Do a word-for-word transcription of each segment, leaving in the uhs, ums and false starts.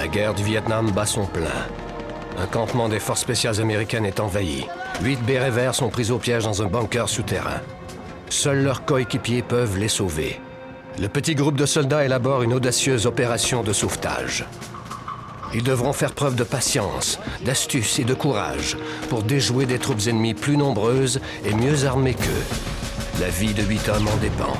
La guerre du Vietnam bat son plein. Un campement des forces spéciales américaines est envahi. Huit bérets verts sont pris au piège dans un bunker souterrain. Seuls leurs coéquipiers peuvent les sauver. Le petit groupe de soldats élabore une audacieuse opération de sauvetage. Ils devront faire preuve de patience, d'astuce et de courage pour déjouer des troupes ennemies plus nombreuses et mieux armées qu'eux. La vie de huit hommes en dépend.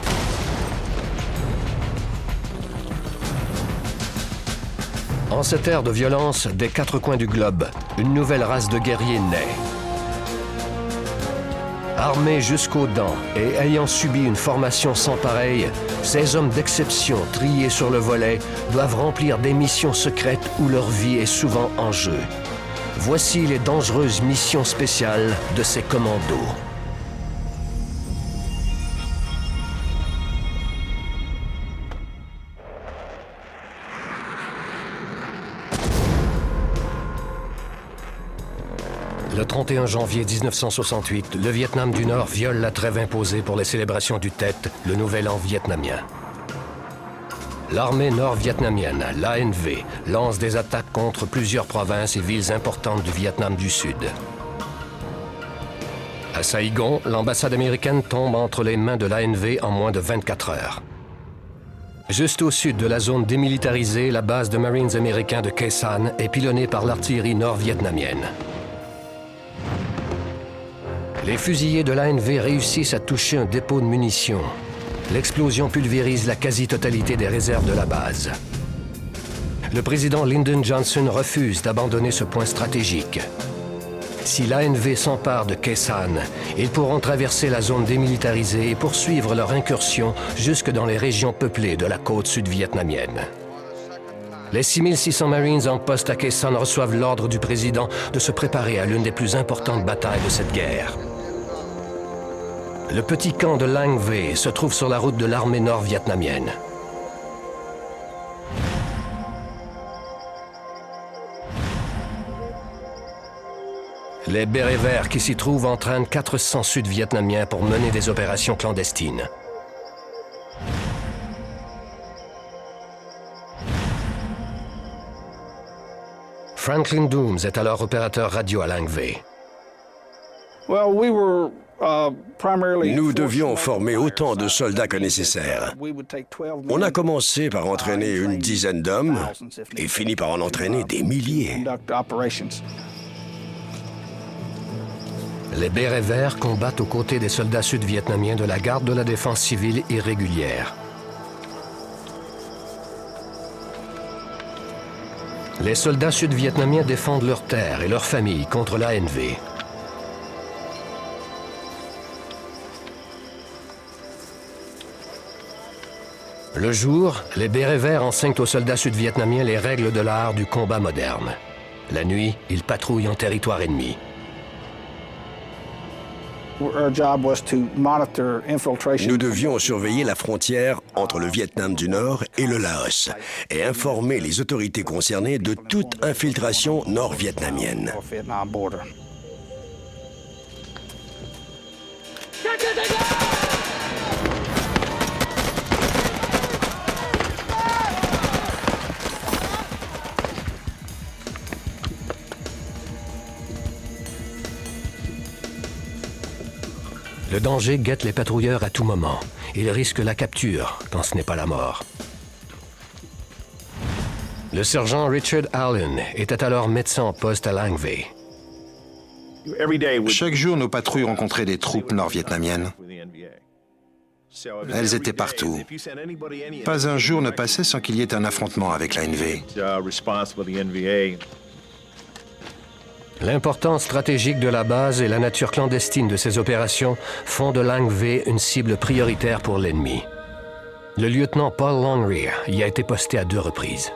En cette ère de violence, des quatre coins du globe, une nouvelle race de guerriers naît. Armés jusqu'aux dents et ayant subi une formation sans pareille, ces hommes d'exception, triés sur le volet, doivent remplir des missions secrètes où leur vie est souvent en jeu. Voici les dangereuses missions spéciales de ces commandos. Le trente et un janvier mille neuf cent soixante-huit, le Vietnam du Nord viole la trêve imposée pour les célébrations du Tet, le Nouvel An vietnamien. L'armée nord-vietnamienne, l'A N V, lance des attaques contre plusieurs provinces et villes importantes du Vietnam du Sud. À Saigon, l'ambassade américaine tombe entre les mains de l'A N V en moins de vingt-quatre heures. Juste au sud de la zone démilitarisée, la base de Marines américains de Khe Sanh est pilonnée par l'artillerie nord-vietnamienne. Les fusiliers de l'A N V réussissent à toucher un dépôt de munitions. L'explosion pulvérise la quasi-totalité des réserves de la base. Le président Lyndon Johnson refuse d'abandonner ce point stratégique. Si l'A N V s'empare de Khe Sanh, ils pourront traverser la zone démilitarisée et poursuivre leur incursion jusque dans les régions peuplées de la côte sud-vietnamienne. Les six mille six cents Marines en poste à Khe Sanh reçoivent l'ordre du président de se préparer à l'une des plus importantes batailles de cette guerre. Le petit camp de Lang V se trouve sur la route de l'armée nord-vietnamienne. Les bérets verts qui s'y trouvent entraînent quatre cents Sud-Vietnamiens pour mener des opérations clandestines. Franklin Dooms est alors opérateur radio à Lang V. Well, we were... Nous devions former autant de soldats que nécessaire. On a commencé par entraîner une dizaine d'hommes et fini par en entraîner des milliers. Les bérets verts combattent aux côtés des soldats sud-vietnamiens de la garde de la défense civile irrégulière. Les soldats sud-vietnamiens défendent leurs terres et leurs familles contre l'A N V. Le jour, les bérets verts enseignent aux soldats sud-vietnamiens les règles de l'art du combat moderne. La nuit, ils patrouillent en territoire ennemi. Nous devions surveiller la frontière entre le Vietnam du Nord et le Laos et informer les autorités concernées de toute infiltration nord-vietnamienne. Le danger guette les patrouilleurs à tout moment. Ils risquent la capture, quand ce n'est pas la mort. Le sergent Richard Allen était alors médecin en poste à Lang V. Chaque jour, nos patrouilles rencontraient des troupes nord-vietnamiennes. Elles étaient partout. Pas un jour ne passait sans qu'il y ait un affrontement avec l'A N V. L'importance stratégique de la base et la nature clandestine de ces opérations font de Lang V une cible prioritaire pour l'ennemi. Le lieutenant Paul Longrear y a été posté à deux reprises.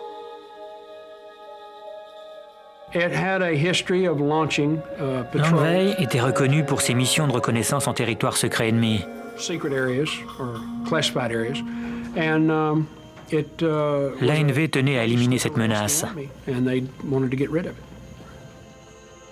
Lang V était reconnu pour ses missions de reconnaissance en territoire secret ennemi. L'A N V tenait à éliminer cette menace.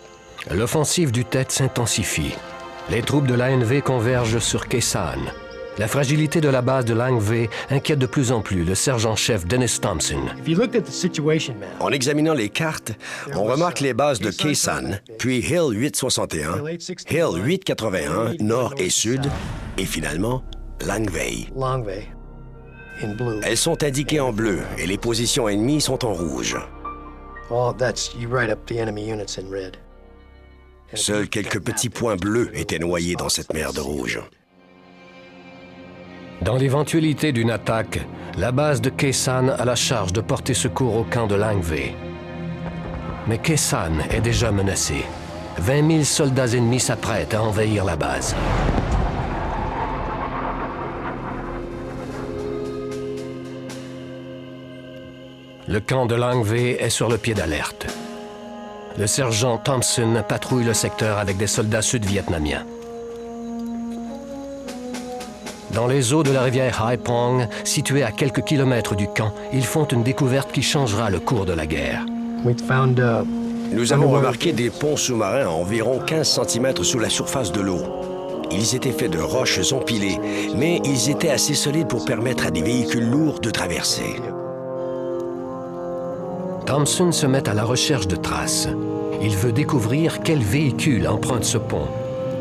L'offensive du Tet s'intensifie. Les troupes de l'A N V convergent sur Khe Sanh. La fragilité de la base de Langvey inquiète de plus en plus le sergent-chef Dennis Thompson. En examinant les cartes, on remarque les bases de Khe-Sanh, puis Hill huit cent soixante et un, Hill huit cent quatre-vingt-un, nord et sud, et finalement Langvey. Elles sont indiquées en bleu et les positions ennemies sont en rouge. Seuls quelques petits points bleus étaient noyés dans cette mer de rouge. Dans l'éventualité d'une attaque, la base de Khe-Sanh a la charge de porter secours au camp de Langvey. Mais Khe-Sanh est déjà menacée. vingt mille soldats ennemis s'apprêtent à envahir la base. Le camp de Langvey est sur le pied d'alerte. Le sergent Thompson patrouille le secteur avec des soldats sud-vietnamiens. Dans les eaux de la rivière Hai-Pong, située à quelques kilomètres du camp, ils font une découverte qui changera le cours de la guerre. Nous avons remarqué des ponts sous-marins à environ quinze centimètres sous la surface de l'eau. Ils étaient faits de roches empilées, mais ils étaient assez solides pour permettre à des véhicules lourds de traverser. Thompson se met à la recherche de traces. Il veut découvrir quel véhicule emprunte ce pont.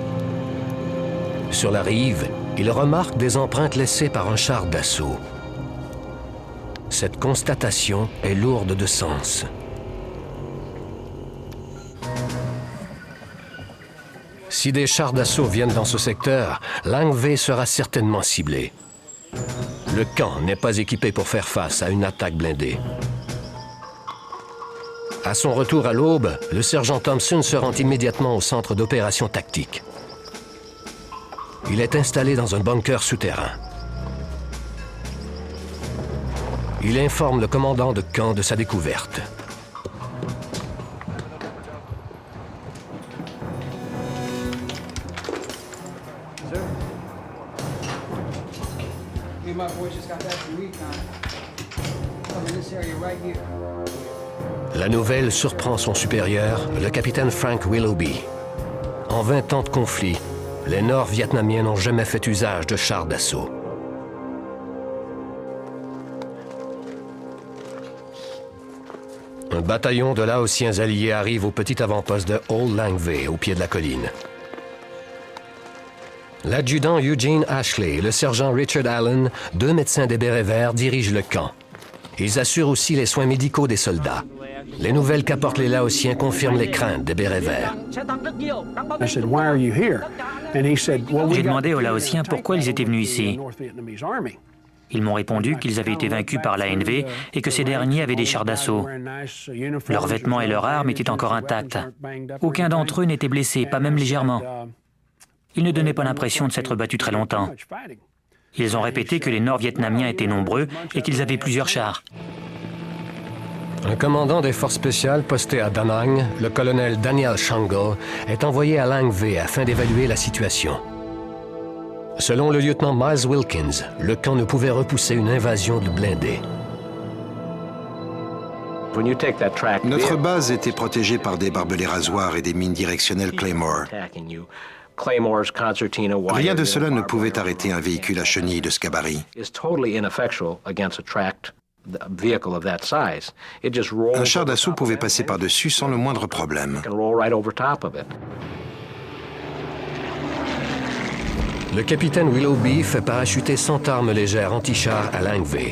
Sur la rive, il remarque des empreintes laissées par un char d'assaut. Cette constatation est lourde de sens. Si des chars d'assaut viennent dans ce secteur, Langvey sera certainement ciblé. Le camp n'est pas équipé pour faire face à une attaque blindée. À son retour à l'aube, le sergent Thompson se rend immédiatement au centre d'opération tactique. Il est installé dans un bunker souterrain. Il informe le commandant de camp de sa découverte. La nouvelle surprend son supérieur, le capitaine Frank Willoughby. En vingt ans de conflit, les Nord-Vietnamiens n'ont jamais fait usage de chars d'assaut. Un bataillon de Laotiens alliés arrive au petit avant-poste de Old Langvey, au pied de la colline. L'adjudant Eugene Ashley et le sergent Richard Allen, deux médecins des Bérets Verts, dirigent le camp. Ils assurent aussi les soins médicaux des soldats. Les nouvelles qu'apportent les Laotiens confirment les craintes des Bérets Verts. J'ai demandé aux Laotiens pourquoi ils étaient venus ici. Ils m'ont répondu qu'ils avaient été vaincus par l'A N V et que ces derniers avaient des chars d'assaut. Leurs vêtements et leurs armes étaient encore intacts. Aucun d'entre eux n'était blessé, pas même légèrement. Ils ne donnaient pas l'impression de s'être battus très longtemps. Ils ont répété que les Nord-Vietnamiens étaient nombreux et qu'ils avaient plusieurs chars. Un commandant des forces spéciales posté à Da Nang, le colonel Daniel Shango, est envoyé à Langvey afin d'évaluer la situation. Selon le lieutenant Miles Wilkins, le camp ne pouvait repousser une invasion de blindés. Notre base était protégée par des barbelés rasoirs et des mines directionnelles Claymore. Rien de cela ne pouvait arrêter un véhicule à chenilles de ce gabarit. Un char d'assaut pouvait passer par-dessus sans le moindre problème. Le capitaine Willoughby fait parachuter cent armes légères anti-chars à Langvey.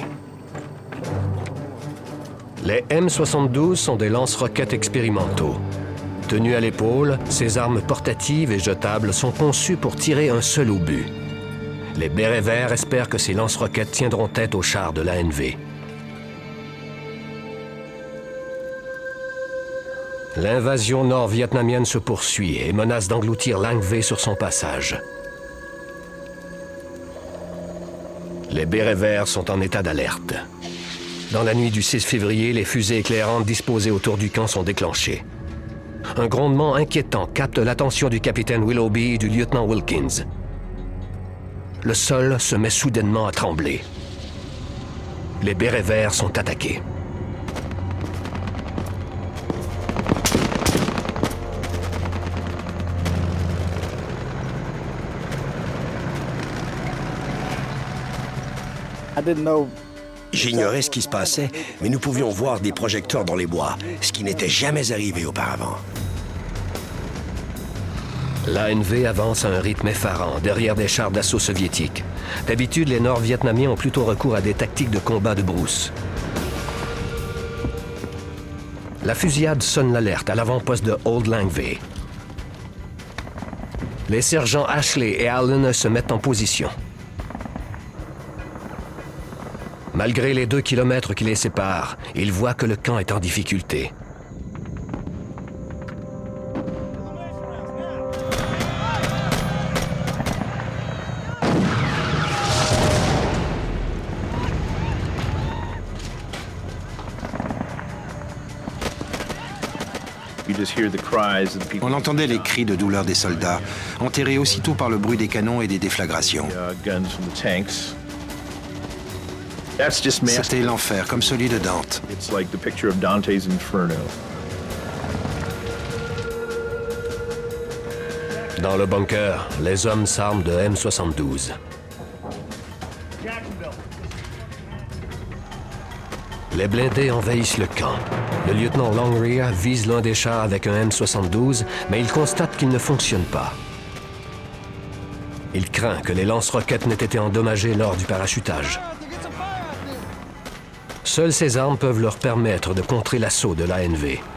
Les M soixante-douze sont des lance-roquettes expérimentaux. Tenus à l'épaule, ces armes portatives et jetables sont conçues pour tirer un seul obus. Les Bérets Verts espèrent que ces lance-roquettes tiendront tête aux chars de l'A N V. L'invasion nord-vietnamienne se poursuit et menace d'engloutir Langvey sur son passage. Les Bérets Verts sont en état d'alerte. Dans la nuit du six février, les fusées éclairantes disposées autour du camp sont déclenchées. Un grondement inquiétant capte l'attention du capitaine Willoughby et du lieutenant Wilkins. Le sol se met soudainement à trembler. Les Bérets Verts sont attaqués. J'ignorais ce qui se passait, mais nous pouvions voir des projecteurs dans les bois, ce qui n'était jamais arrivé auparavant. L'A N V avance à un rythme effarant derrière des chars d'assaut soviétiques. D'habitude, les Nord-Vietnamiens ont plutôt recours à des tactiques de combat de brousse. La fusillade sonne l'alerte à l'avant-poste de Old Lang Vey. Les sergents Ashley et Allen se mettent en position. Malgré les deux kilomètres qui les séparent, ils voient que le camp est en difficulté. On entendait les cris de douleur des soldats, enterrés aussitôt par le bruit des canons et des déflagrations. C'était l'enfer, comme celui de Dante. Dans le bunker, les hommes s'arment de M soixante-douze. Les blindés envahissent le camp. Le lieutenant Longrear vise l'un des chars avec un M soixante-douze, mais il constate qu'il ne fonctionne pas. Il craint que les lance-roquettes n'aient été endommagées lors du parachutage. Seules ces armes peuvent leur permettre de contrer l'assaut de l'A N V.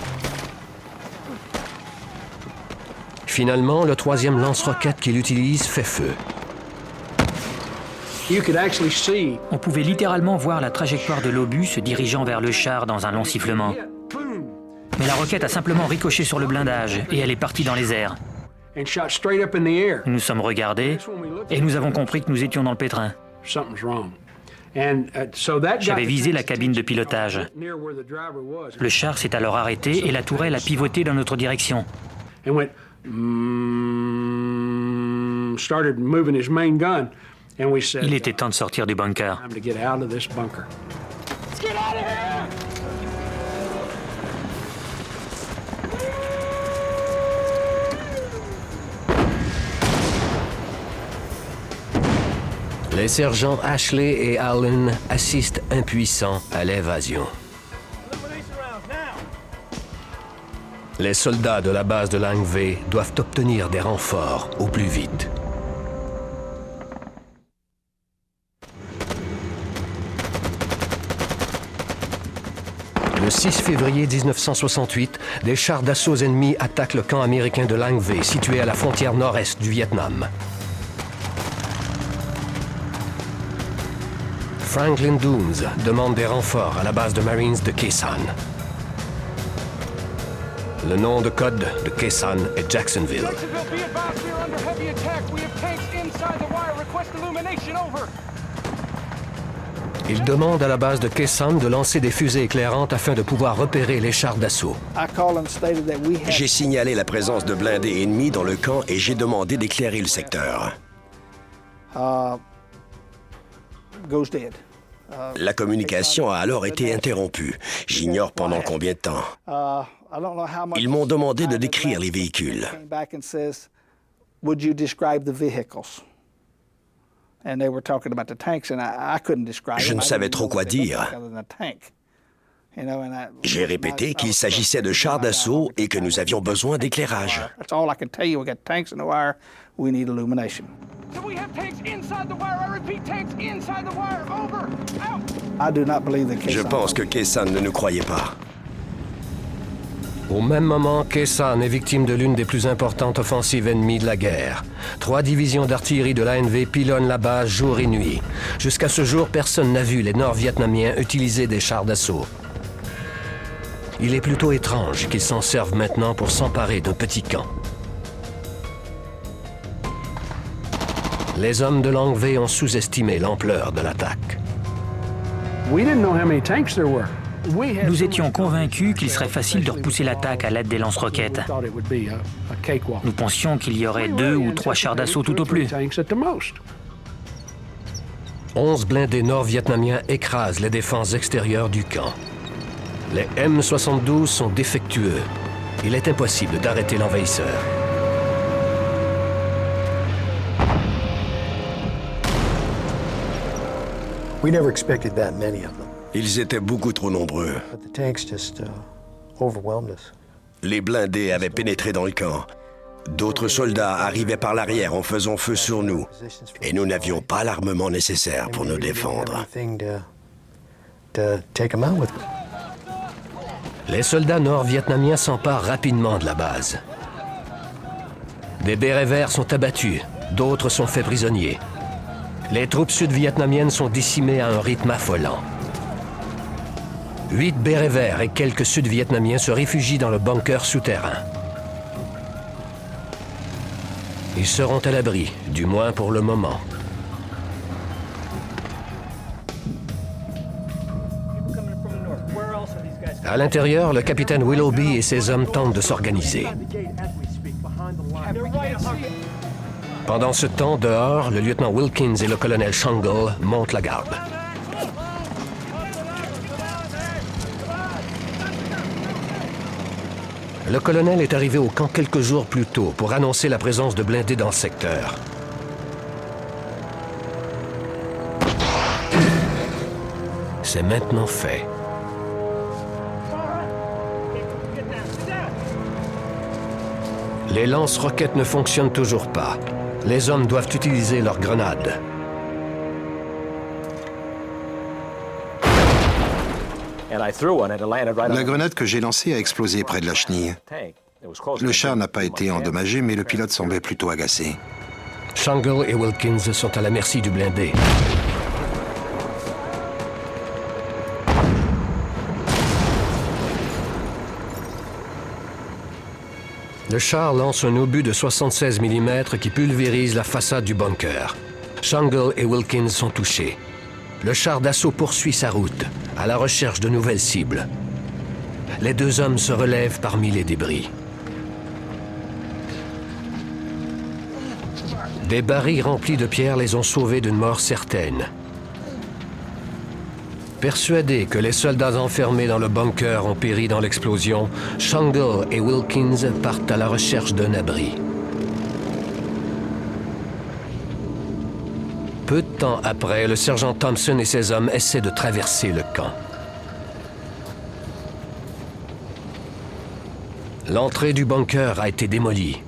Finalement, le troisième lance-roquette qu'il utilise fait feu. On pouvait littéralement voir la trajectoire de l'obus se dirigeant vers le char dans un long sifflement. Mais la roquette a simplement ricoché sur le blindage et elle est partie dans les airs. Nous nous sommes regardés et nous avons compris que nous étions dans le pétrin. J'avais visé la cabine de pilotage. Le char s'est alors arrêté et la tourelle a pivoté dans notre direction. Il était temps de sortir du bunker. Les sergents Ashley et Allen assistent impuissants à l'évasion. Les soldats de la base de Lang Vey doivent obtenir des renforts au plus vite. Le six février mille neuf cent soixante-huit, des chars d'assaut ennemis attaquent le camp américain de Lang Vey, situé à la frontière nord-est du Vietnam. Franklin Dooms demande des renforts à la base de Marines de Khe Sanh. Le nom de code de Khe Sanh est Jacksonville. Il demande à la base de Khe Sanh de lancer des fusées éclairantes afin de pouvoir repérer les chars d'assaut. J'ai signalé la présence de blindés ennemis dans le camp et j'ai demandé d'éclairer le secteur. La communication a alors été interrompue. J'ignore pendant combien de temps. Ils m'ont demandé de décrire les véhicules. Je ne savais trop quoi dire. J'ai répété qu'il s'agissait de chars d'assaut et que nous avions besoin d'éclairage. Je pense que Khe Sanh ne nous croyait pas. Au même moment, Khe Sanh est victime de l'une des plus importantes offensives ennemies de la guerre. Trois divisions d'artillerie de l'A N V pilonnent la base jour et nuit. Jusqu'à ce jour, personne n'a vu les Nord-Vietnamiens utiliser des chars d'assaut. Il est plutôt étrange qu'ils s'en servent maintenant pour s'emparer d'un petit camp. Les hommes de Lang Vey ont sous-estimé l'ampleur de l'attaque. Nous étions convaincus qu'il serait facile de repousser l'attaque à l'aide des lance-roquettes. Nous pensions qu'il y aurait deux ou trois chars d'assaut tout au plus. Onze blindés nord-vietnamiens écrasent les défenses extérieures du camp. Les M soixante-douze sont défectueux. Il est impossible d'arrêter l'envahisseur. We never expected that many of them. Ils étaient beaucoup trop nombreux. But the tanks just uh, overwhelmed us. Les blindés avaient pénétré dans le camp. D'autres soldats arrivaient par l'arrière en faisant feu sur nous. Et nous n'avions pas l'armement nécessaire pour nous défendre. Les soldats nord-vietnamiens s'emparent rapidement de la base. Des bérets verts sont abattus, d'autres sont faits prisonniers. Les troupes sud-vietnamiennes sont décimées à un rythme affolant. Huit bérets verts et quelques sud-vietnamiens se réfugient dans le bunker souterrain. Ils seront à l'abri, du moins pour le moment. À l'intérieur, le capitaine Willoughby et ses hommes tentent de s'organiser. Pendant ce temps, dehors, le lieutenant Wilkins et le colonel Shangle montent la garde. Le colonel est arrivé au camp quelques jours plus tôt pour annoncer la présence de blindés dans le secteur. C'est maintenant fait. Les lance-roquettes ne fonctionnent toujours pas. Les hommes doivent utiliser leurs grenades. La grenade que j'ai lancée a explosé près de la chenille. Le char n'a pas été endommagé, mais le pilote semblait plutôt agacé. Shangle et Wilkins sont à la merci du blindé. Le char lance un obus de soixante-seize millimètres qui pulvérise la façade du bunker. Shangle et Wilkins sont touchés. Le char d'assaut poursuit sa route, à la recherche de nouvelles cibles. Les deux hommes se relèvent parmi les débris. Des barils remplis de pierres les ont sauvés d'une mort certaine. Persuadés que les soldats enfermés dans le bunker ont péri dans l'explosion, Shangle et Wilkins partent à la recherche d'un abri. Peu de temps après, le sergent Thompson et ses hommes essaient de traverser le camp. L'entrée du bunker a été démolie.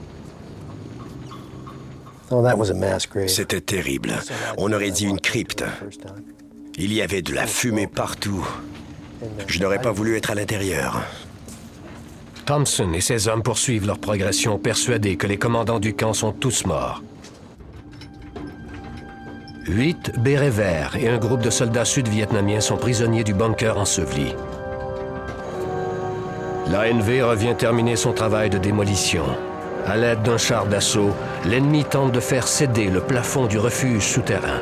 C'était terrible. On aurait dit une crypte. Il y avait de la fumée partout. Je n'aurais pas voulu être à l'intérieur. Thompson et ses hommes poursuivent leur progression, persuadés que les commandants du camp sont tous morts. Huit bérets verts et un groupe de soldats sud-vietnamiens sont prisonniers du bunker enseveli. L'A N V revient terminer son travail de démolition. À l'aide d'un char d'assaut, l'ennemi tente de faire céder le plafond du refuge souterrain.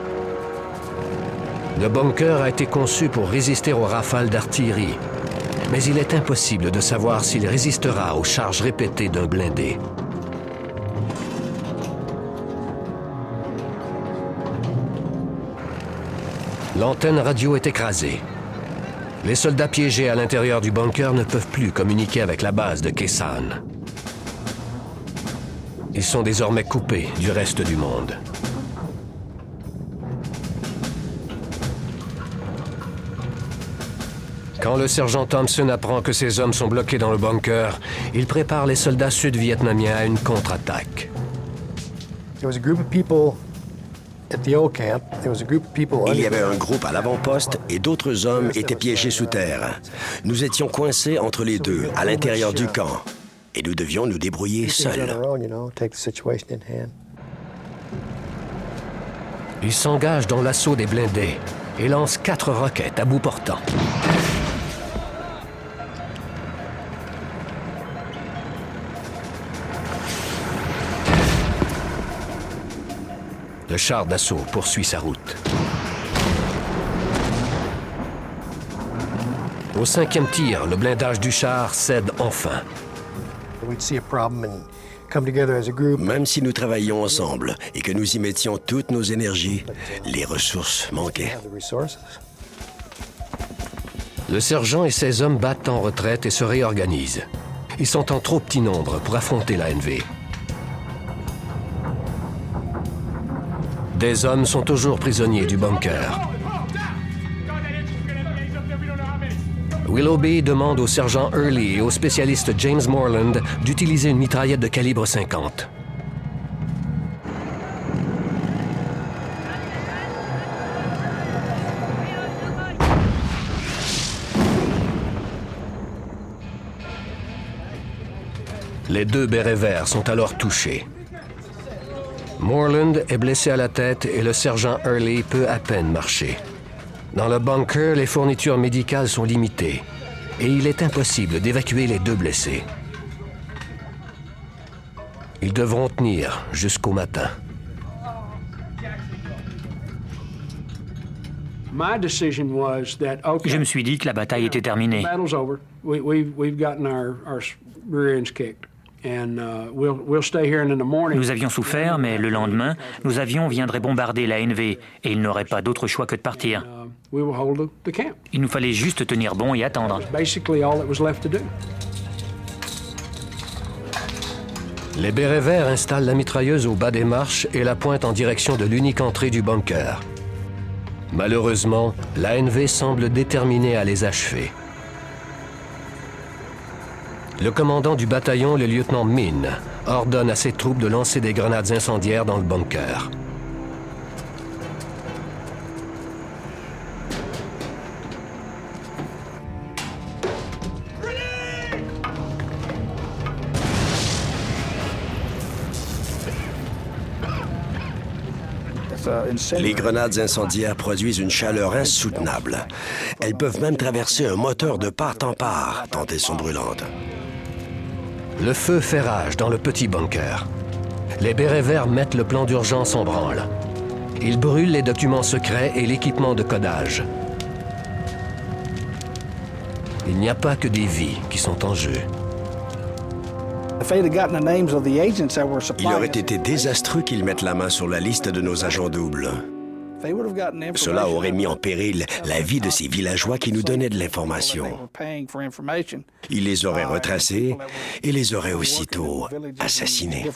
Le bunker a été conçu pour résister aux rafales d'artillerie, mais il est impossible de savoir s'il résistera aux charges répétées d'un blindé. L'antenne radio est écrasée. Les soldats piégés à l'intérieur du bunker ne peuvent plus communiquer avec la base de Khe Sanh. Ils sont désormais coupés du reste du monde. Quand le sergent Thompson apprend que ses hommes sont bloqués dans le bunker, il prépare les soldats sud-vietnamiens à une contre-attaque. Il y avait un groupe à l'avant-poste et d'autres hommes étaient piégés sous terre. Nous étions coincés entre les deux, à l'intérieur du camp. Et nous devions nous débrouiller seuls. Ils s'engagent dans l'assaut des blindés et lancent quatre roquettes à bout portant. Le char d'assaut poursuit sa route. Au cinquième tir, le blindage du char cède enfin. Même si nous travaillions ensemble et que nous y mettions toutes nos énergies, les ressources manquaient. Le sergent et ses hommes battent en retraite et se réorganisent. Ils sont en trop petit nombre pour affronter l'A N V. Des hommes sont toujours prisonniers du bunker. Willoughby demande au sergent Early et au spécialiste James Morland d'utiliser une mitraillette de calibre cinquante. Les deux bérets verts sont alors touchés. Morland est blessé à la tête et le sergent Early peut à peine marcher. Dans le bunker, les fournitures médicales sont limitées et il est impossible d'évacuer les deux blessés. Ils devront tenir jusqu'au matin. Je me suis dit que la bataille était terminée. Nous avions souffert, mais le lendemain, nos avions viendraient bombarder la N V et ils n'auraient pas d'autre choix que de partir. Il nous fallait juste tenir bon et attendre. Les bérets verts installent la mitrailleuse au bas des marches et la pointent en direction de l'unique entrée du bunker. Malheureusement, la N V semble déterminée à les achever. Le commandant du bataillon, le lieutenant Min, ordonne à ses troupes de lancer des grenades incendiaires dans le bunker. Les grenades incendiaires produisent une chaleur insoutenable. Elles peuvent même traverser un moteur de part en part, tant elles sont brûlantes. Le feu fait rage dans le petit bunker. Les bérets verts mettent le plan d'urgence en branle. Ils brûlent les documents secrets et l'équipement de codage. Il n'y a pas que des vies qui sont en jeu. Il aurait été désastreux qu'ils mettent la main sur la liste de nos agents doubles. Cela aurait mis en péril la vie de ces villageois qui nous donnaient de l'information. Ils les auraient retracés et les auraient aussitôt assassinés.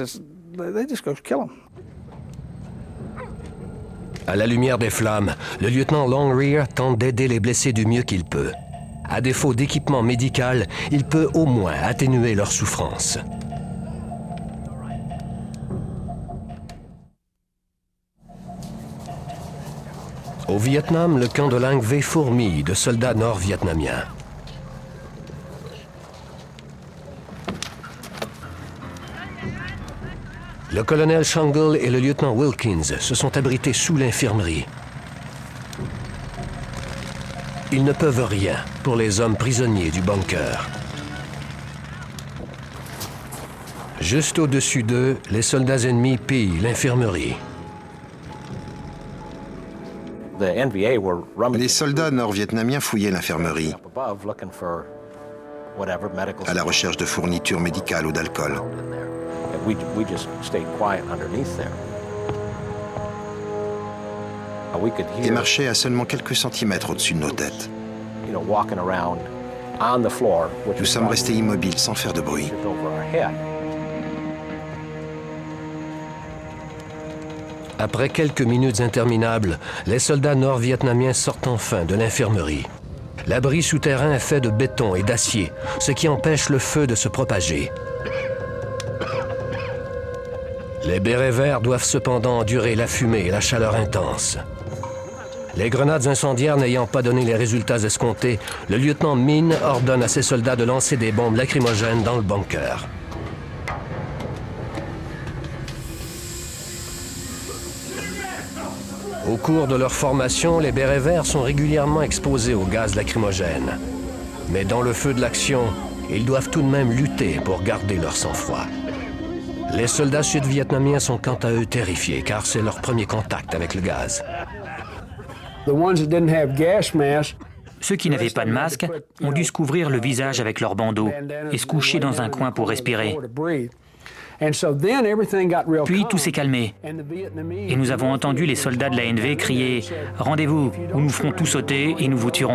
À la lumière des flammes, le lieutenant Longrear tente d'aider les blessés du mieux qu'il peut. À défaut d'équipement médical, il peut au moins atténuer leur souffrance. Au Vietnam, le camp de Lang V fourmille de soldats nord-vietnamiens. Le colonel Shangle et le lieutenant Wilkins se sont abrités sous l'infirmerie. Ils ne peuvent rien pour les hommes prisonniers du bunker. Juste au-dessus d'eux, les soldats ennemis pillent l'infirmerie. Les soldats nord-vietnamiens fouillaient l'infirmerie à la recherche de fournitures médicales ou d'alcool. Et marchaient à seulement quelques centimètres au-dessus de nos têtes. Nous sommes restés immobiles sans faire de bruit. Après quelques minutes interminables, les soldats nord-vietnamiens sortent enfin de l'infirmerie. L'abri souterrain est fait de béton et d'acier, ce qui empêche le feu de se propager. Les bérets verts doivent cependant endurer la fumée et la chaleur intense. Les grenades incendiaires n'ayant pas donné les résultats escomptés, le lieutenant Min ordonne à ses soldats de lancer des bombes lacrymogènes dans le bunker. Au cours de leur formation, les bérets verts sont régulièrement exposés au gaz lacrymogène. Mais dans le feu de l'action, ils doivent tout de même lutter pour garder leur sang-froid. Les soldats sud-vietnamiens sont quant à eux terrifiés, car c'est leur premier contact avec le gaz. Ceux qui n'avaient pas de masque ont dû se couvrir le visage avec leur bandeau et se coucher dans un coin pour respirer. Puis tout s'est calmé et nous avons entendu les soldats de la N V crier « Rendez-vous, ou nous ferons tout sauter et nous vous tuerons ».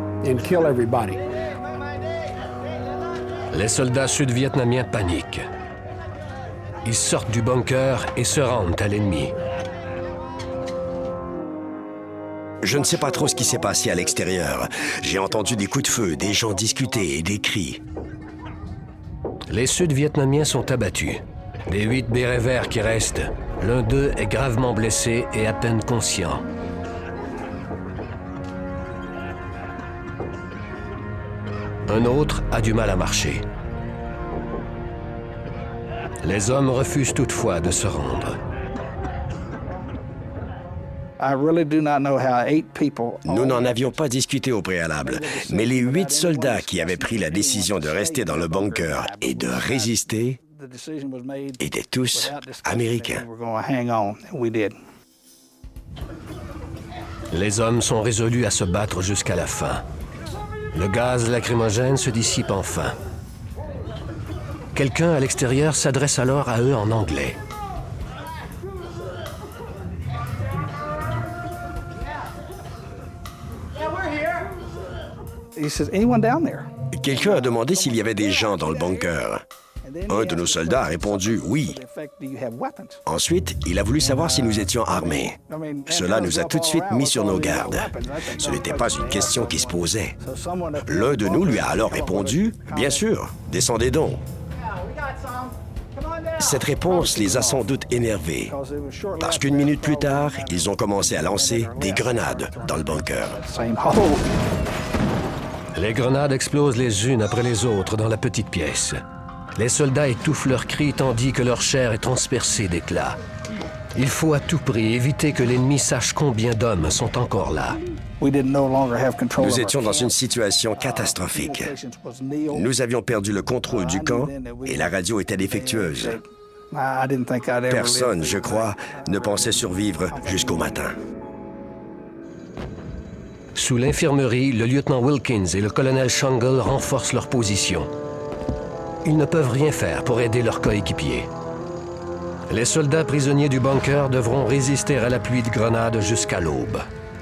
Les soldats sud-vietnamiens paniquent. Ils sortent du bunker et se rendent à l'ennemi. Je ne sais pas trop ce qui s'est passé à l'extérieur. J'ai entendu des coups de feu, des gens discuter et des cris. Les Sud-Vietnamiens sont abattus. Des huit bérets verts qui restent, l'un d'eux est gravement blessé et à peine conscient. Un autre a du mal à marcher. Les hommes refusent toutefois de se rendre. Nous n'en avions pas discuté au préalable, mais les huit soldats qui avaient pris la décision de rester dans le bunker et de résister étaient tous américains. Les hommes sont résolus à se battre jusqu'à la fin. Le gaz lacrymogène se dissipe enfin. Quelqu'un à l'extérieur s'adresse alors à eux en anglais. Quelqu'un a demandé s'il y avait des gens dans le bunker. Un de nos soldats a répondu « oui ». Ensuite, il a voulu savoir si nous étions armés. Cela nous a tout de suite mis sur nos gardes. Ce n'était pas une question qui se posait. L'un de nous lui a alors répondu « bien sûr, descendez donc ». Cette réponse les a sans doute énervés, parce qu'une minute plus tard, ils ont commencé à lancer des grenades dans le bunker. Les grenades explosent les unes après les autres dans la petite pièce. Les soldats étouffent leurs cris tandis que leur chair est transpercée d'éclats. Il faut à tout prix éviter que l'ennemi sache combien d'hommes sont encore là. Nous étions dans une situation catastrophique. Nous avions perdu le contrôle du camp et la radio était défectueuse. Personne, je crois, ne pensait survivre jusqu'au matin. Sous l'infirmerie, le lieutenant Wilkins et le colonel Schongle renforcent leur position. Ils ne peuvent rien faire pour aider leurs coéquipiers. Les soldats prisonniers du bunker devront résister à la pluie de grenades jusqu'à l'aube.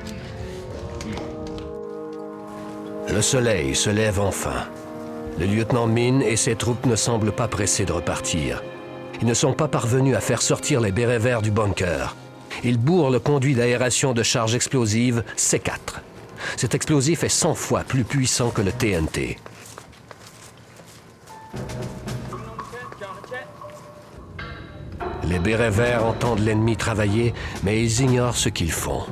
Le soleil se lève enfin. Le lieutenant Min et ses troupes ne semblent pas pressés de repartir. Ils ne sont pas parvenus à faire sortir les bérets verts du bunker. Ils bourrent le conduit d'aération de charge explosive C quatre. Cet explosif est cent fois plus puissant que le T N T. Les bérets verts entendent l'ennemi travailler, mais ils ignorent ce qu'ils font.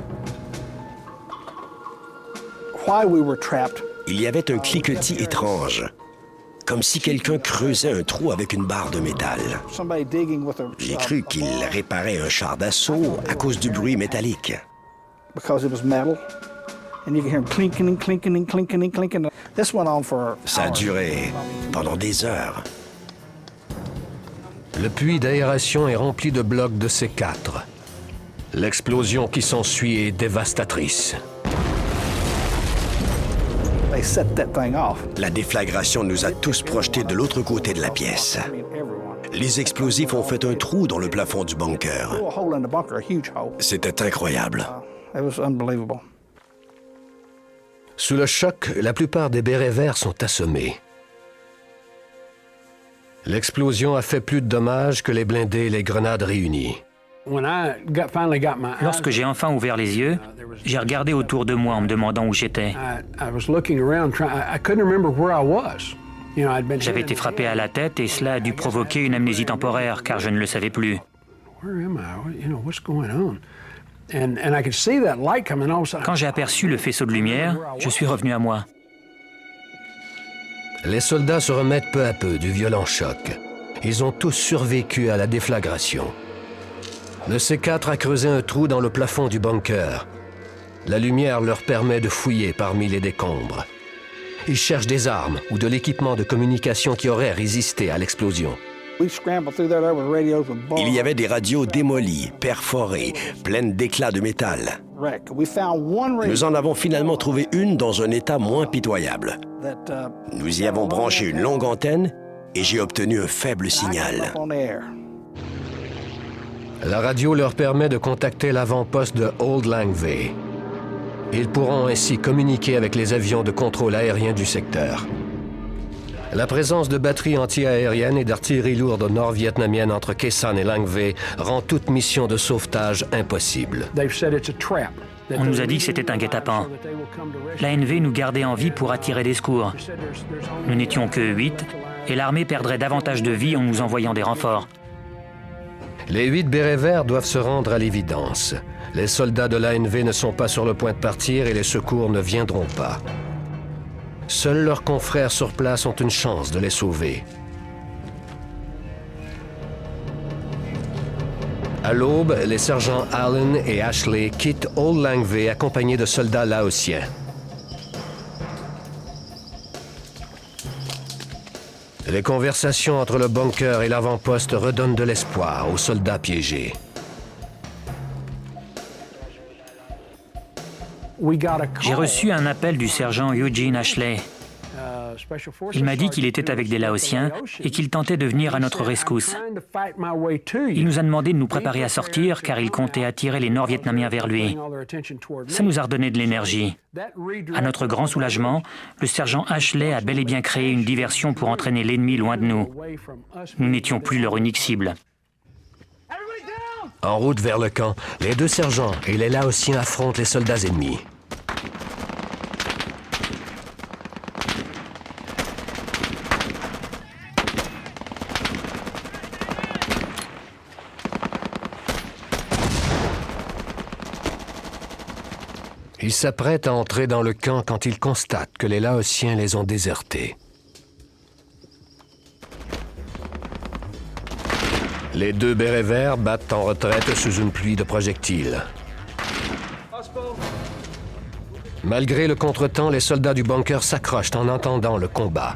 Il y avait un cliquetis étrange, comme si quelqu'un creusait un trou avec une barre de métal. J'ai cru qu'il réparait un char d'assaut à cause du bruit métallique. Ça a duré pendant des heures. Le puits d'aération est rempli de blocs de C quatre. L'explosion qui s'ensuit est dévastatrice. La déflagration nous a tous projetés de l'autre côté de la pièce. Les explosifs ont fait un trou dans le plafond du bunker. C'était incroyable. Sous le choc, la plupart des bérets verts sont assommés. L'explosion a fait plus de dommages que les blindés et les grenades réunies. Lorsque j'ai enfin ouvert les yeux, j'ai regardé autour de moi en me demandant où j'étais. J'avais été frappé à la tête et cela a dû provoquer une amnésie temporaire car je ne le savais plus. Quand j'ai aperçu le faisceau de lumière, je suis revenu à moi. Les soldats se remettent peu à peu du violent choc. Ils ont tous survécu à la déflagration. Le C quatre a creusé un trou dans le plafond du bunker. La lumière leur permet de fouiller parmi les décombres. Ils cherchent des armes ou de l'équipement de communication qui aurait résisté à l'explosion. Il y avait des radios démolies, perforées, pleines d'éclats de métal. Nous en avons finalement trouvé une dans un état moins pitoyable. Nous y avons branché une longue antenne et j'ai obtenu un faible signal. La radio leur permet de contacter l'avant-poste de Old Langvey. Ils pourront ainsi communiquer avec les avions de contrôle aérien du secteur. La présence de batteries anti-aériennes et d'artillerie lourde nord-vietnamienne entre Khe Sanh et Langvey rend toute mission de sauvetage impossible. On nous a dit que c'était un guet-apens. L'A N V nous gardait en vie pour attirer des secours. Nous n'étions que huit et l'armée perdrait davantage de vie en nous envoyant des renforts. Les huit bérets verts doivent se rendre à l'évidence. Les soldats de l'A N V ne sont pas sur le point de partir et les secours ne viendront pas. Seuls leurs confrères sur place ont une chance de les sauver. À l'aube, les sergents Allen et Ashley quittent Old Langvey accompagnés de soldats laotiens. Les conversations entre le bunker et l'avant-poste redonnent de l'espoir aux soldats piégés. J'ai reçu un appel du sergent Eugene Ashley. Il m'a dit qu'il était avec des Laotiens et qu'il tentait de venir à notre rescousse. Il nous a demandé de nous préparer à sortir car il comptait attirer les Nord-Vietnamiens vers lui. Ça nous a redonné de l'énergie. À notre grand soulagement, le sergent Ashley a bel et bien créé une diversion pour entraîner l'ennemi loin de nous. Nous n'étions plus leur unique cible. En route vers le camp, les deux sergents et les Laotiens affrontent les soldats ennemis. Ils s'apprêtent à entrer dans le camp quand ils constatent que les Laotiens les ont désertés. Les deux bérets verts battent en retraite sous une pluie de projectiles. Malgré le contretemps, les soldats du bunker s'accrochent en entendant le combat.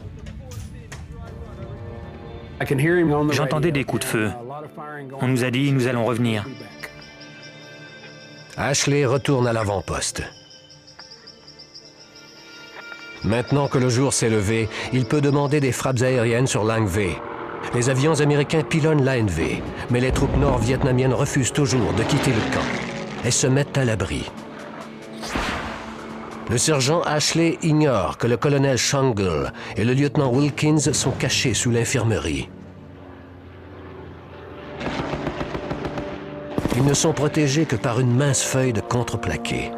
J'entendais des coups de feu. On nous a dit « nous allons revenir ». Ashley retourne à l'avant-poste. Maintenant que le jour s'est levé, il peut demander des frappes aériennes sur Langvey. Les avions américains pilonnent l'A N V, mais les troupes nord-vietnamiennes refusent toujours de quitter le camp. Elles se mettent à l'abri. Le sergent Ashley ignore que le colonel Shangle et le lieutenant Wilkins sont cachés sous l'infirmerie. Ils ne sont protégés que par une mince feuille de contreplaqué.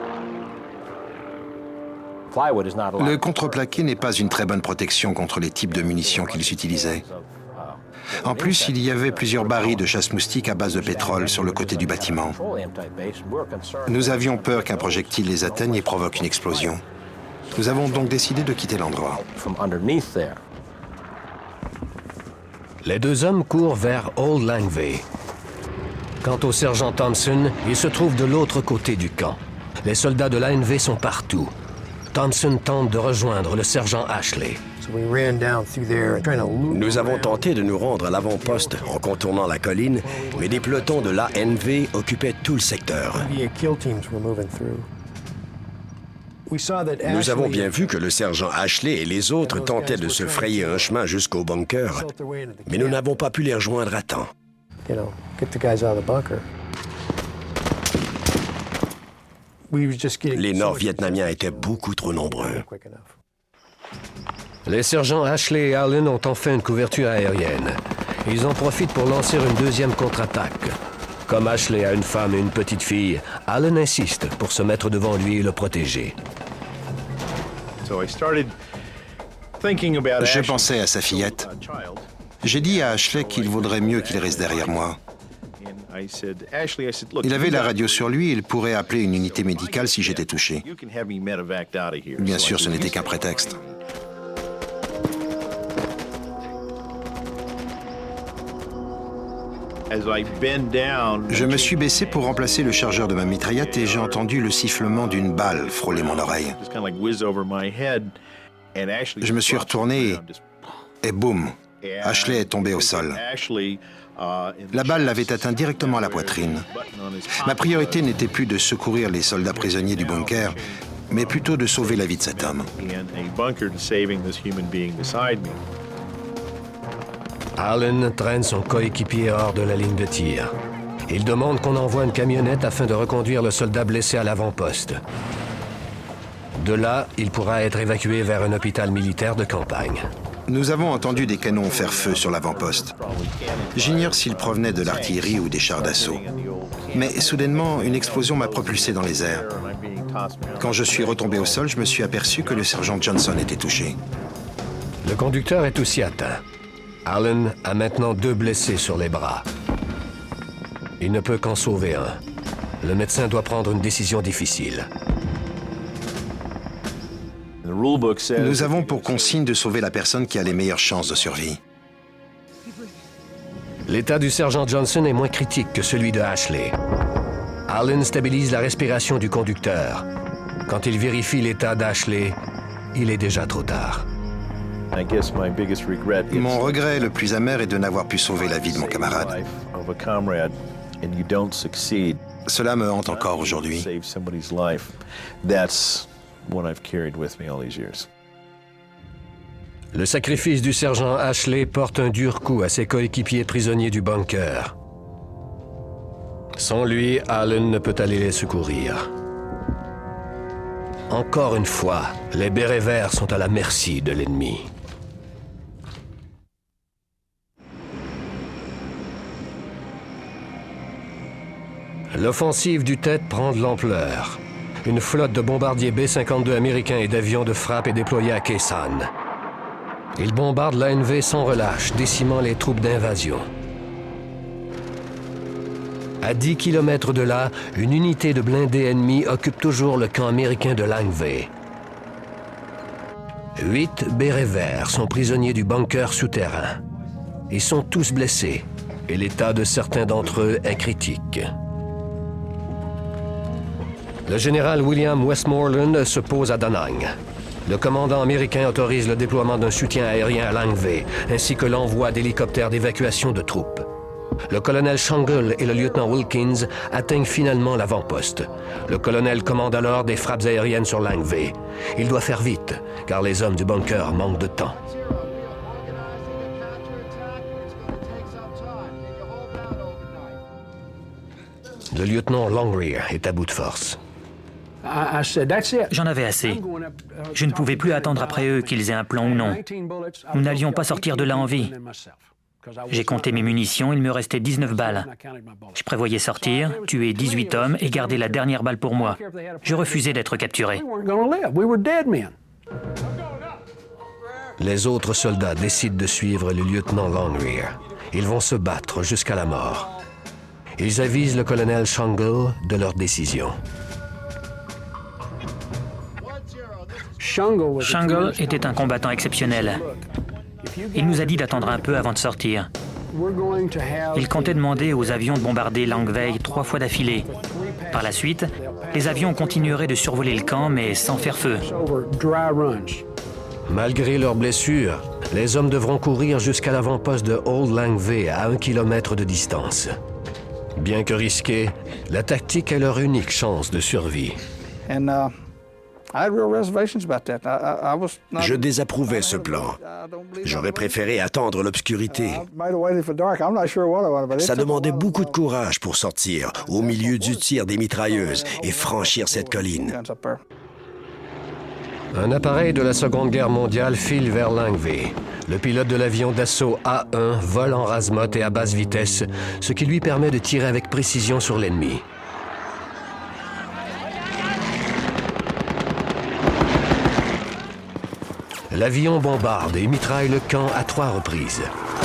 Le contreplaqué n'est pas une très bonne protection contre les types de munitions qu'ils utilisaient. En plus, il y avait plusieurs barils de chasse-moustiques à base de pétrole sur le côté du bâtiment. Nous avions peur qu'un projectile les atteigne et provoque une explosion. Nous avons donc décidé de quitter l'endroit. Les deux hommes courent vers Old Langvey. Quant au sergent Thompson, il se trouve de l'autre côté du camp. Les soldats de l'A N V sont partout. Thompson tente de rejoindre le sergent Ashley. Nous avons tenté de nous rendre à l'avant-poste en contournant la colline, mais des pelotons de l'A N V occupaient tout le secteur. Nous avons bien vu que le sergent Ashley et les autres tentaient de se frayer un chemin jusqu'au bunker, mais nous n'avons pas pu les rejoindre à temps. Les Nord-Vietnamiens étaient beaucoup trop nombreux. Les sergents Ashley et Allen ont enfin une couverture aérienne. Ils en profitent pour lancer une deuxième contre-attaque. Comme Ashley a une femme et une petite fille, Allen insiste pour se mettre devant lui et le protéger. Je pensais à sa fillette. J'ai dit à Ashley qu'il vaudrait mieux qu'il reste derrière moi. Il avait la radio sur lui et il pourrait appeler une unité médicale si j'étais touché. Bien sûr, ce n'était qu'un prétexte. Je me suis baissé pour remplacer le chargeur de ma mitraillette et j'ai entendu le sifflement d'une balle frôler mon oreille. Je me suis retourné et boum, Ashley est tombé au sol. La balle l'avait atteint directement à la poitrine. Ma priorité n'était plus de secourir les soldats prisonniers du bunker, mais plutôt de sauver la vie de cet homme. Allen traîne son coéquipier hors de la ligne de tir. Il demande qu'on envoie une camionnette afin de reconduire le soldat blessé à l'avant-poste. De là, il pourra être évacué vers un hôpital militaire de campagne. Nous avons entendu des canons faire feu sur l'avant-poste. J'ignore s'ils provenaient de l'artillerie ou des chars d'assaut. Mais soudainement, une explosion m'a propulsé dans les airs. Quand je suis retombé au sol, je me suis aperçu que le sergent Johnson était touché. Le conducteur est aussi atteint. Allen a maintenant deux blessés sur les bras. Il ne peut qu'en sauver un. Le médecin doit prendre une décision difficile. Nous avons pour consigne de sauver la personne qui a les meilleures chances de survie. L'état du sergent Johnson est moins critique que celui de Ashley. Allen stabilise la respiration du conducteur. Quand il vérifie l'état d'Ashley, il est déjà trop tard. Mon regret le plus amer est de n'avoir pu sauver la vie de mon camarade. Cela me hante encore aujourd'hui. Le sacrifice du sergent Ashley porte un dur coup à ses coéquipiers prisonniers du bunker. Sans lui, Allen ne peut aller les secourir. Encore une fois, les bérets verts sont à la merci de l'ennemi. L'offensive du Tet prend de l'ampleur. Une flotte de bombardiers B cinquante-deux américains et d'avions de frappe est déployée à Khe Sanh. Ils bombardent l'A N V sans relâche, décimant les troupes d'invasion. À dix kilomètres de là, une unité de blindés ennemis occupe toujours le camp américain de Lang V. Huit bérets verts sont prisonniers du bunker souterrain. Ils sont tous blessés, et l'état de certains d'entre eux est critique. Le général William Westmoreland se pose à Da Nang. Le commandant américain autorise le déploiement d'un soutien aérien à Lang V, ainsi que l'envoi d'hélicoptères d'évacuation de troupes. Le colonel Shangle et le lieutenant Wilkins atteignent finalement l'avant-poste. Le colonel commande alors des frappes aériennes sur Lang V. Il doit faire vite, car les hommes du bunker manquent de temps. Le lieutenant Longrear est à bout de force. J'en avais assez. Je ne pouvais plus attendre après eux qu'ils aient un plan ou non. Nous n'allions pas sortir de là en vie. J'ai compté mes munitions, il me restait dix-neuf balles. Je prévoyais sortir, tuer dix-huit hommes et garder la dernière balle pour moi. Je refusais d'être capturé. Les autres soldats décident de suivre le lieutenant Longrear. Ils vont se battre jusqu'à la mort. Ils avisent le colonel Shangle de leur décision. Shangle était un combattant exceptionnel. Il nous a dit d'attendre un peu avant de sortir. Il comptait demander aux avions de bombarder Lang V trois fois d'affilée. Par la suite, les avions continueraient de survoler le camp, mais sans faire feu. Malgré leurs blessures, les hommes devront courir jusqu'à l'avant-poste de Old Lang V à un kilomètre de distance. Bien que risquée, la tactique est leur unique chance de survie. Je désapprouvais ce plan. J'aurais préféré attendre l'obscurité. Ça demandait beaucoup de courage pour sortir au milieu du tir des mitrailleuses et franchir cette colline. Un appareil de la Seconde Guerre mondiale file vers Lang V. Le pilote de l'avion d'assaut A un vole en rase-motte et à basse vitesse, ce qui lui permet de tirer avec précision sur l'ennemi. L'avion bombarde et mitraille le camp à trois reprises.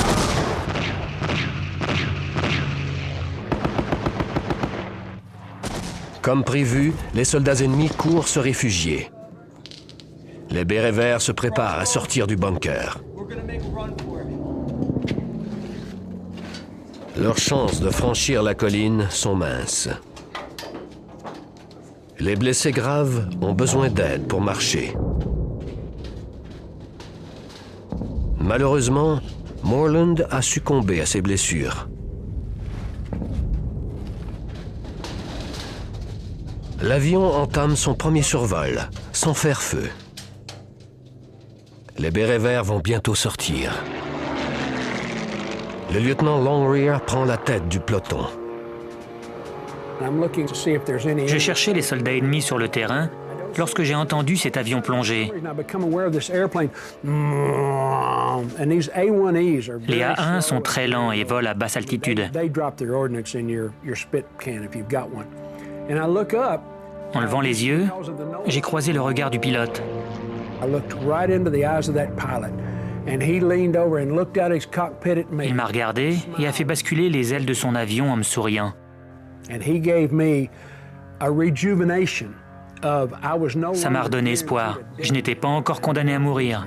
Comme prévu, les soldats ennemis courent se réfugier. Les bérets verts se préparent à sortir du bunker. Leurs chances de franchir la colline sont minces. Les blessés graves ont besoin d'aide pour marcher. Malheureusement, Moreland a succombé à ses blessures. L'avion entame son premier survol, sans faire feu. Les bérets verts vont bientôt sortir. Le lieutenant Longrear prend la tête du peloton. Je cherchais les soldats ennemis sur le terrain, lorsque j'ai entendu cet avion plonger. Les A un sont très lents et volent à basse altitude. En levant les yeux, j'ai croisé le regard du pilote. Il m'a regardé et a fait basculer les ailes de son avion en me souriant. Ça m'a redonné espoir. Je n'étais pas encore condamné à mourir.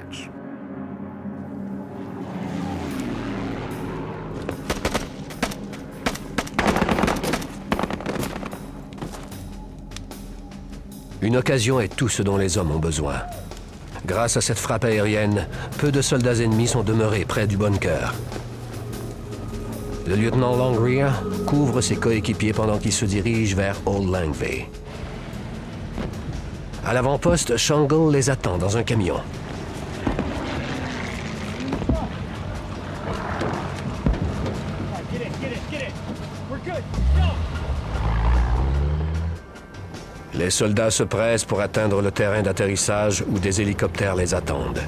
Une occasion est tout ce dont les hommes ont besoin. Grâce à cette frappe aérienne, peu de soldats ennemis sont demeurés près du bunker. Le lieutenant Longrear couvre ses coéquipiers pendant qu'il se dirige vers Old Langvey. À l'avant-poste, Shangle les attend dans un camion. Les soldats se pressent pour atteindre le terrain d'atterrissage où des hélicoptères les attendent.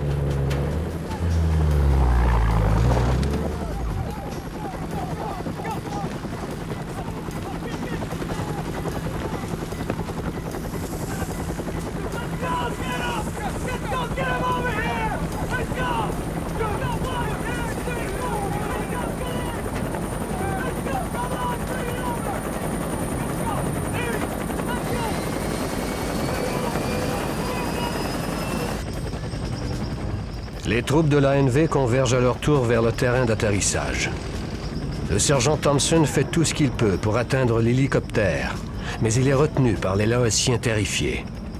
Les troupes de l'A N V convergent à leur tour vers le terrain d'atterrissage. Le sergent Thompson fait tout ce qu'il peut pour atteindre l'hélicoptère, mais il est retenu par les Laotiens terrifiés.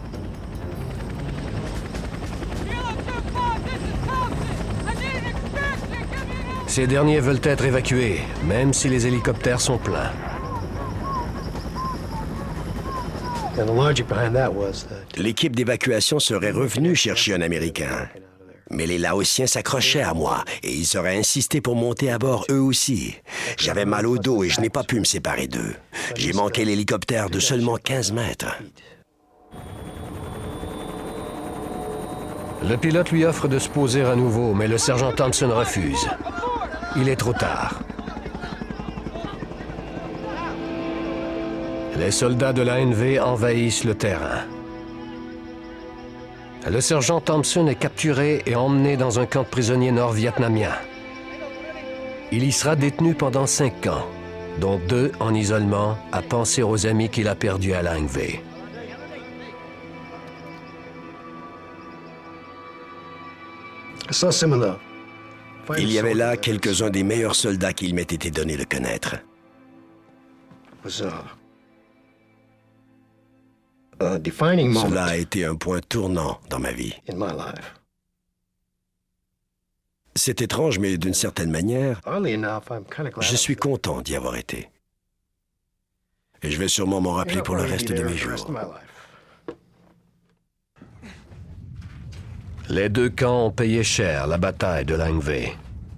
Ces derniers veulent être évacués, même si les hélicoptères sont pleins. L'équipe d'évacuation serait revenue chercher un Américain. Mais les Laotiens s'accrochaient à moi et ils auraient insisté pour monter à bord eux aussi. J'avais mal au dos et je n'ai pas pu me séparer d'eux. J'ai manqué l'hélicoptère de seulement quinze mètres. Le pilote lui offre de se poser à nouveau, mais le sergent Thompson refuse. Il est trop tard. Les soldats de l'A N V envahissent le terrain. Le sergent Thompson est capturé et emmené dans un camp de prisonniers nord-vietnamiens. Il y sera détenu pendant cinq ans, dont deux en isolement, à penser aux amis qu'il a perdus à Langvey. Il y avait là quelques-uns des meilleurs soldats qu'il m'ait été donné de connaître. Cela a été un point tournant dans ma vie. C'est étrange, mais d'une certaine manière, je suis content d'y avoir été. Et je vais sûrement m'en rappeler pour le reste de mes jours. Les deux camps ont payé cher la bataille de Langvey.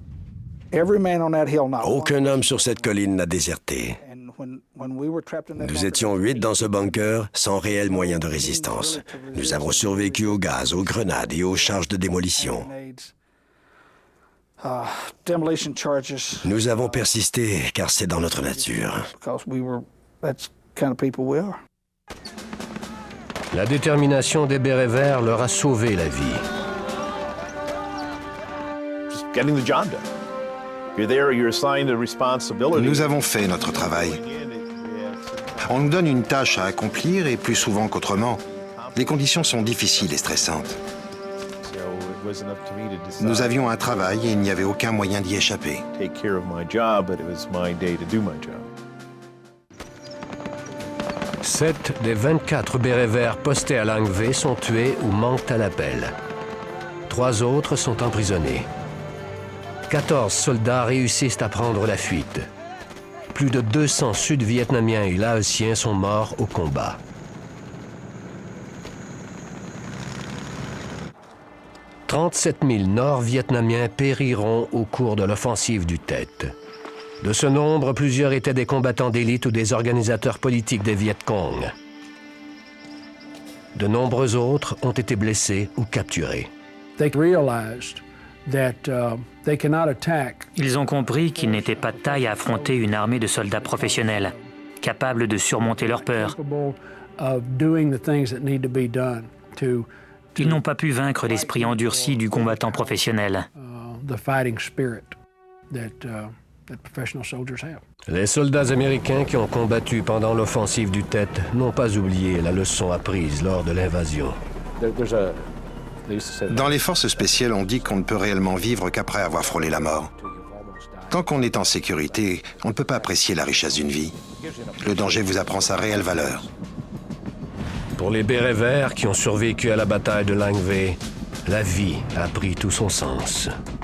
Aucun homme sur cette colline n'a déserté. Nous étions huit dans ce bunker, sans réel moyen de résistance. Nous avons survécu au gaz, aux grenades et aux charges de démolition. Nous avons persisté, car c'est dans notre nature. La détermination des bérets verts leur a sauvé la vie. Nous avons fait notre travail. On nous donne une tâche à accomplir et plus souvent qu'autrement, les conditions sont difficiles et stressantes. Nous avions un travail et il n'y avait aucun moyen d'y échapper. Sept des vingt-quatre bérets verts postés à Langvey sont tués ou manquent à l'appel. Trois autres sont emprisonnés. quatorze soldats réussissent à prendre la fuite. Plus de deux cents Sud-Vietnamiens et Laotiens sont morts au combat. trente-sept mille Nord-Vietnamiens périront au cours de l'offensive du Tet. De ce nombre, plusieurs étaient des combattants d'élite ou des organisateurs politiques des Viet Cong. De nombreux autres ont été blessés ou capturés. Ils ont compris qu'ils n'étaient pas de taille à affronter une armée de soldats professionnels, capables de surmonter leurs peurs. Ils n'ont pas pu vaincre l'esprit endurci du combattant professionnel. Les soldats américains qui ont combattu pendant l'offensive du Tet n'ont pas oublié la leçon apprise lors de l'invasion. Dans les forces spéciales, on dit qu'on ne peut réellement vivre qu'après avoir frôlé la mort. Tant qu'on est en sécurité, on ne peut pas apprécier la richesse d'une vie. Le danger vous apprend sa réelle valeur. Pour les bérets verts qui ont survécu à la bataille de Langve, la vie a pris tout son sens.